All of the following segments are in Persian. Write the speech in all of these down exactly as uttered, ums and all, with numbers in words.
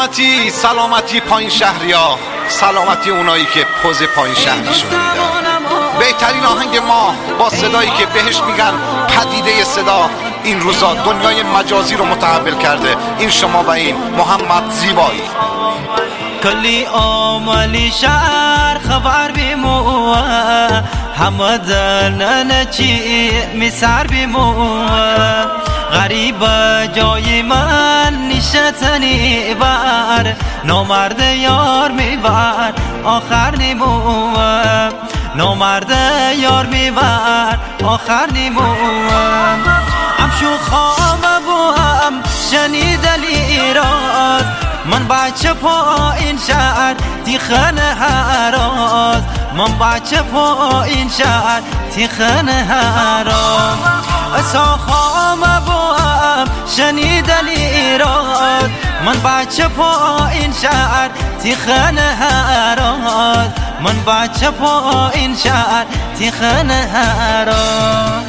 سلامتی سلامتی پایین شهریا، سلامتی اونایی که پوز پایین شهریشون میدن. بهترین آهنگ ما با صدایی که بهش میگن پدیده صدا این روزا دنیای مجازی رو متحول کرده. این شما و این محمد زیبایی. کلی آمالی شهر خبر بیمو همه دلن چی میسر بیمو غریب جای من نشتنی بر نامرد یار میبر آخر نیمو نامرد یار میبر آخر نیمو هم شو خام بوام شنیدلی راز من بچه پا این شهر تیخن هراز من بچه پا این شهر تیخن هراز اسا خام بوام شنیدلی راز من بچه پا این شهر تیخن هراز من بچه پا این شهر تیخن هراز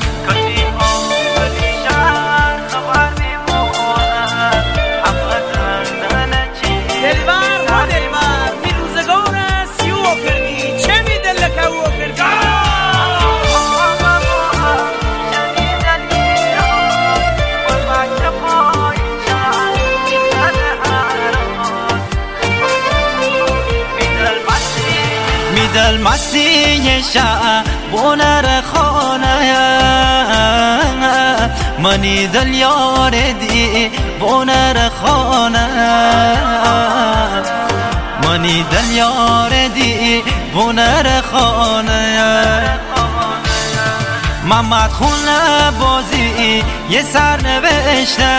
دل مسیح شا بونر خانه منی دل یار دی بونر خانه منی دل یار دی بونر خانه محمد خونه بازی یه سر نوشته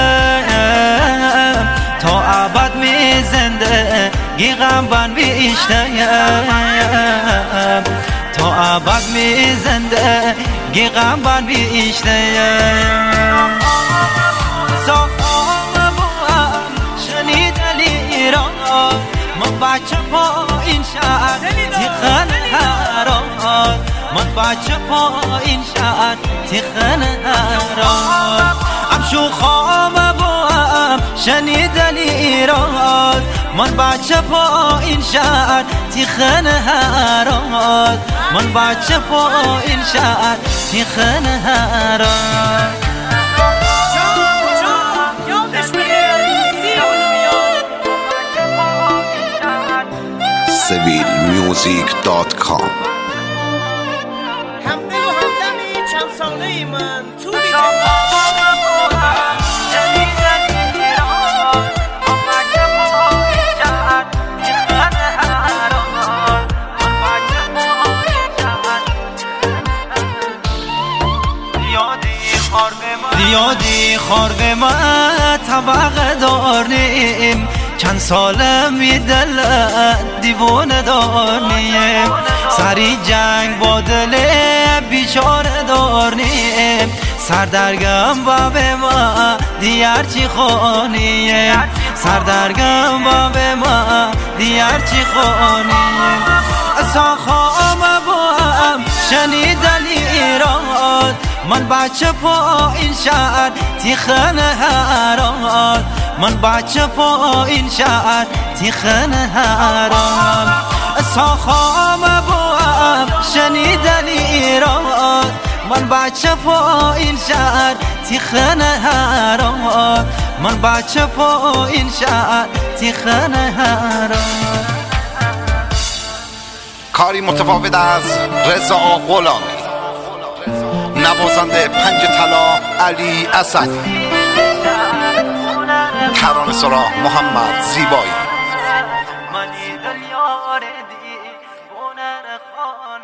تا ابد می زنده گی غم بن بیشته تا ابد می زنده گی غم بن بیشته ساخام بوام شنیدلی را من بچه پا این شهر تیخن هراز من بچه پا این شهر تیخن هراز ام شو خام بوام شنیدلی را من بچه پا این شهر تیخن هراز من بچه پا این شهر تیخن هراز سویل میوزیک دات کام. همدل و همدمی چند ساله من تو بیده یادی خارق ما طبق دارنیم چند سالم یه دل دیوانه دارنیم سری جنگ با دل بیچاره دارنیم سردرگم با به ما دیار چی خونیم سردرگم با به ما دیار چی خونیم اسا خام بوام شنیدلی راز من بچه پا این شهر تیخن هراز من بچه پا این شهر تیخن هراز اسا خام بوام شنیدلی راز من بچه پا این شهر تیخن هراز من بچه پا این شهر تیخن هراز. کاری متفاوت از رضا غلامی، نوازنده پنج طلا علی اسدی، ترانه سرا محمد زیبایی.